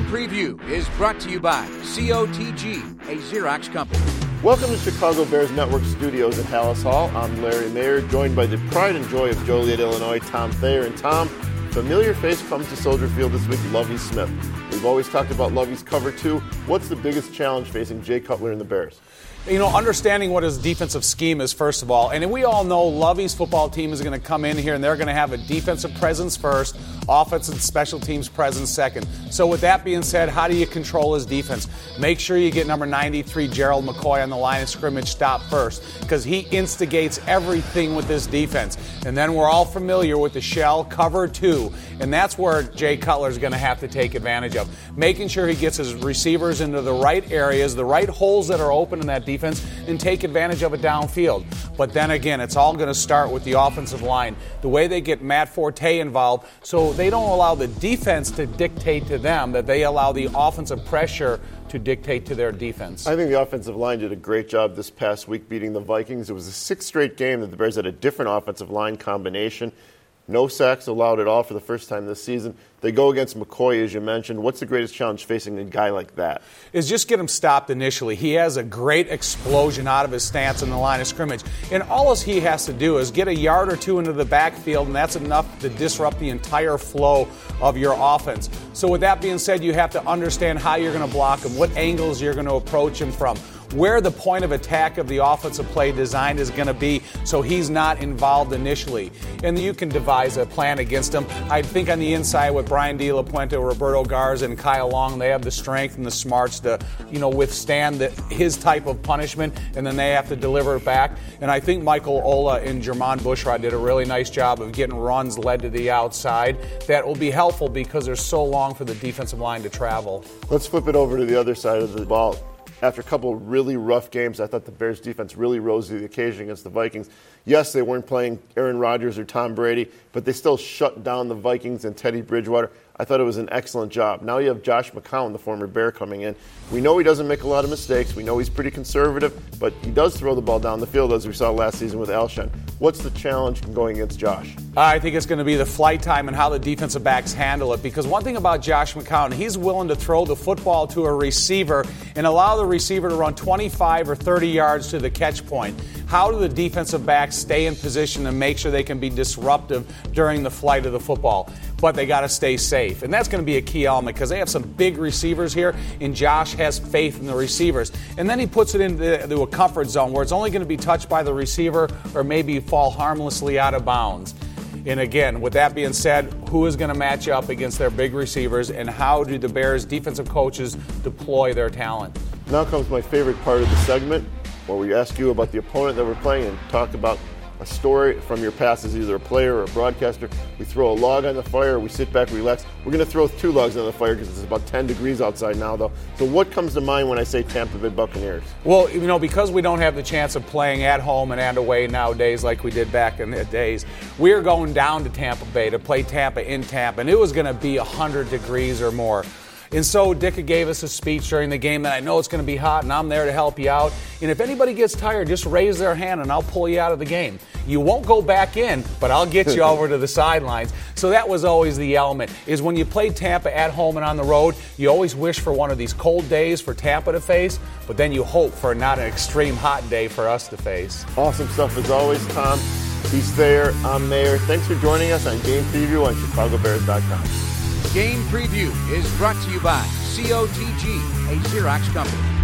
Preview is brought to you by COTG, a Xerox company. Welcome to Chicago Bears Network Studios at Hallis Hall. I'm Larry Mayer, joined by the pride and joy of Joliet, Illinois, Tom Thayer. And Tom, familiar face comes to Soldier Field this week, Lovie Smith. We've always talked about Lovie's cover two. What's the biggest challenge facing Jay Cutler and the Bears? You know, understanding what his defensive scheme is, first of all. And we all know Lovie's football team is going to come in here and they're going to have a defensive presence first, offense and special teams presence second. So with that being said, how do you control his defense? Make sure you get number 93, Gerald McCoy, on the line of scrimmage stop first, because he instigates everything with this defense. And then we're all familiar with the shell cover two, and that's where Jay Cutler is going to have to take advantage of. Making sure he gets his receivers into the right areas, the right holes that are open in that defense, and take advantage of it downfield. But then again, it's all going to start with the offensive line. The way they get Matt Forte involved, so they don't allow the defense to dictate to them, that they allow the offensive pressure to dictate to their defense. I think the offensive line did a great job this past week beating the Vikings. It was the sixth straight game that the Bears had a different offensive line combination. No sacks allowed at all for the first time this season. They go against McCoy, as you mentioned. What's the greatest challenge facing a guy like that? Is just get him stopped initially. He has a great explosion out of his stance in the line of scrimmage. And all he has to do is get a yard or two into the backfield, and that's enough to disrupt the entire flow of your offense. So with that being said, you have to understand how you're going to block him, what angles you're going to approach him from, where the point of attack of the offensive play design is going to be, so he's not involved initially. And you can devise a plan against him. I think on the inside with Brian De La Puente, Roberto Garza, and Kyle Long, they have the strength and the smarts to, withstand his type of punishment, and then they have to deliver it back. And I think Michael Ola and Jermon Bushrod did a really nice job of getting runs led to the outside. That will be helpful because they're so long for the defensive line to travel. Let's flip it over to the other side of the ball. After a couple of really rough games, I thought the Bears' defense really rose to the occasion against the Vikings. Yes, they weren't playing Aaron Rodgers or Tom Brady, but they still shut down the Vikings and Teddy Bridgewater. I thought it was an excellent job. Now you have Josh McCown, the former Bear, coming in. We know he doesn't make a lot of mistakes. We know he's pretty conservative, but he does throw the ball down the field, as we saw last season with Alshon. What's the challenge going against Josh? I think it's going to be the flight time and how the defensive backs handle it, because one thing about Josh McCown, he's willing to throw the football to a receiver and allow the receiver to run 25 or 30 yards to the catch point. How do the defensive backs stay in position and make sure they can be disruptive during the flight of the football? But they got to stay safe. And that's going to be a key element because they have some big receivers here, and Josh has faith in the receivers. And then he puts it into a comfort zone where it's only going to be touched by the receiver or maybe fall harmlessly out of bounds. And again, with that being said, who is going to match up against their big receivers, and how do the Bears defensive coaches deploy their talent? Now comes my favorite part of the segment, where we ask you about the opponent that we're playing and talk about a story from your past as either a player or a broadcaster. We throw a log on the fire, we sit back, relax. We're going to throw two logs on the fire because it's about 10 degrees outside now, though. So what comes to mind when I say Tampa Bay Buccaneers? Well, because we don't have the chance of playing at home and away nowadays like we did back in the days, we are going down to Tampa Bay to play Tampa in Tampa, and it was going to be 100 degrees or more. And so Dicka gave us a speech during the game that I know it's going to be hot and I'm there to help you out. And if anybody gets tired, just raise their hand and I'll pull you out of the game. You won't go back in, but I'll get you over to the sidelines. So that was always the element, is when you play Tampa at home and on the road, you always wish for one of these cold days for Tampa to face, but then you hope for not an extreme hot day for us to face. Awesome stuff as always, Tom. He's there. I'm Mayer. Thanks for joining us on Game Preview on ChicagoBears.com. Game Preview is brought to you by COTG, a Xerox company.